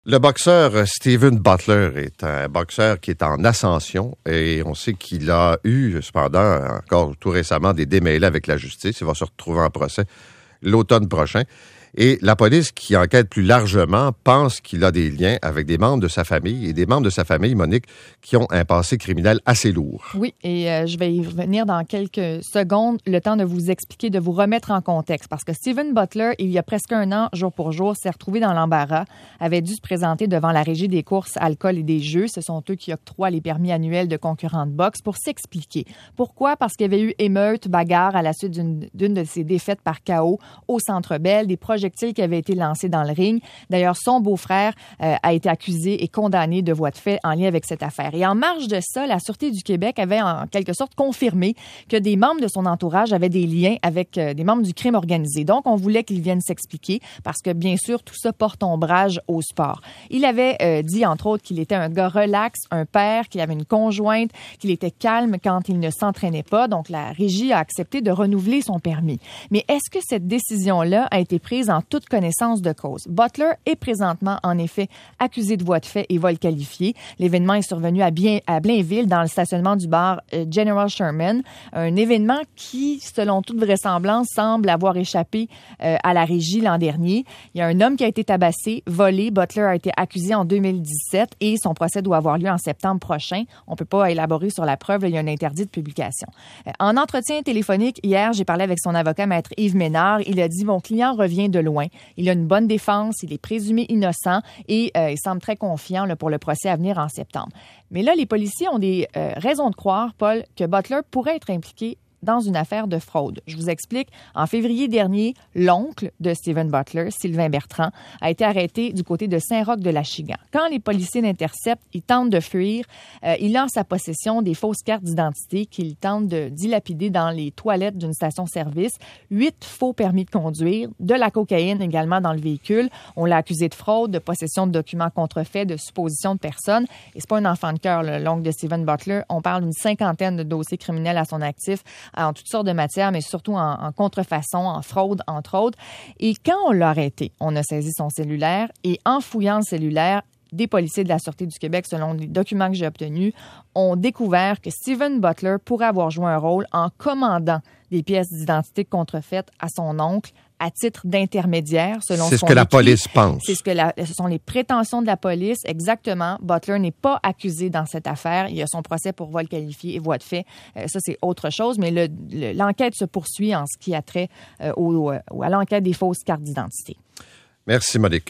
Le boxeur Steven Butler est un boxeur qui est en ascension et on sait qu'il a eu, cependant, encore tout récemment, des démêlés avec la justice. Il va se retrouver en procès l'automne prochain. Et la police, qui enquête plus largement, pense qu'il a des liens avec des membres de sa famille et des membres de sa famille, Monique, qui ont un passé criminel assez lourd. Oui, et je vais y revenir dans quelques secondes, le temps de vous expliquer, de vous remettre en contexte. Parce que Steven Butler, il y a presque un an, jour pour jour, s'est retrouvé dans l'embarras, avait dû se présenter devant la Régie des courses, alcool et des jeux. Ce sont eux qui octroient les permis annuels de concurrents de boxe pour s'expliquer. Pourquoi? Parce qu'il y avait eu émeute, bagarre à la suite d'une de ses défaites par KO au Centre Bell, des projectiles qui avaient été lancés dans le ring. D'ailleurs, son beau-frère a été accusé et condamné de voies de fait en lien avec cette affaire. Et en marge de ça, la Sûreté du Québec avait en quelque sorte confirmé que des membres de son entourage avaient des liens avec des membres du crime organisé. Donc, on voulait qu'il vienne s'expliquer parce que, bien sûr, tout ça porte ombrage au sport. Il avait dit, entre autres, qu'il était un gars relax, un père, qu'il avait une conjointe, qu'il était calme quand il ne s'entraînait pas. Donc, la Régie a accepté de renouveler son permis. Mais est-ce que cette décision-là a été prise en toute connaissance de cause? Butler est présentement, en effet, accusé de voies de fait et vol qualifié. L'événement est survenu à Blainville, dans le stationnement du bar General Sherman. Un événement qui, selon toute vraisemblance, semble avoir échappé à la Régie l'an dernier. Il y a un homme qui a été tabassé, volé. Butler a été accusé en 2017 et son procès doit avoir lieu en septembre prochain. On ne peut pas élaborer sur la preuve. Là, il y a un interdit de publication. En entretien téléphonique, hier, j'ai parlé avec son avocat, Maître Yves Ménard. Il a dit, mon client revient de loin. Il a une bonne défense, il est présumé innocent et il semble très confiant là, pour le procès à venir en septembre. Mais là, les policiers ont des raisons de croire, Paul, que Butler pourrait être impliqué dans une affaire de fraude. Je vous explique. En février dernier, l'oncle de Steven Butler, Sylvain Bertrand, a été arrêté du côté de Saint-Roch-de-l'Achigan. Quand les policiers l'interceptent, il tente de fuir. Il a en sa possession des fausses cartes d'identité qu'il tente de dilapider dans les toilettes d'une station-service. 8 faux permis de conduire, de la cocaïne également dans le véhicule. On l'a accusé de fraude, de possession de documents contrefaits, de supposition de personnes. Et c'est pas un enfant de cœur, l'oncle de Steven Butler. On parle d'une 50aine de dossiers criminels à son actif, en toutes sortes de matières, mais surtout en contrefaçon, en fraude, entre autres. Et quand on l'a arrêté, on a saisi son cellulaire et en fouillant le cellulaire, des policiers de la Sûreté du Québec, selon les documents que j'ai obtenus, ont découvert que Steven Butler pourrait avoir joué un rôle en commandant des pièces d'identité contrefaites à son oncle à titre d'intermédiaire, selon c'est ce que la police pense. Ce sont les prétentions de la police, exactement. Butler n'est pas accusé dans cette affaire. Il y a son procès pour vol qualifié et voie de fait. Ça, c'est autre chose, mais l'enquête se poursuit en ce qui a trait à l'enquête des fausses cartes d'identité. Merci, Monique.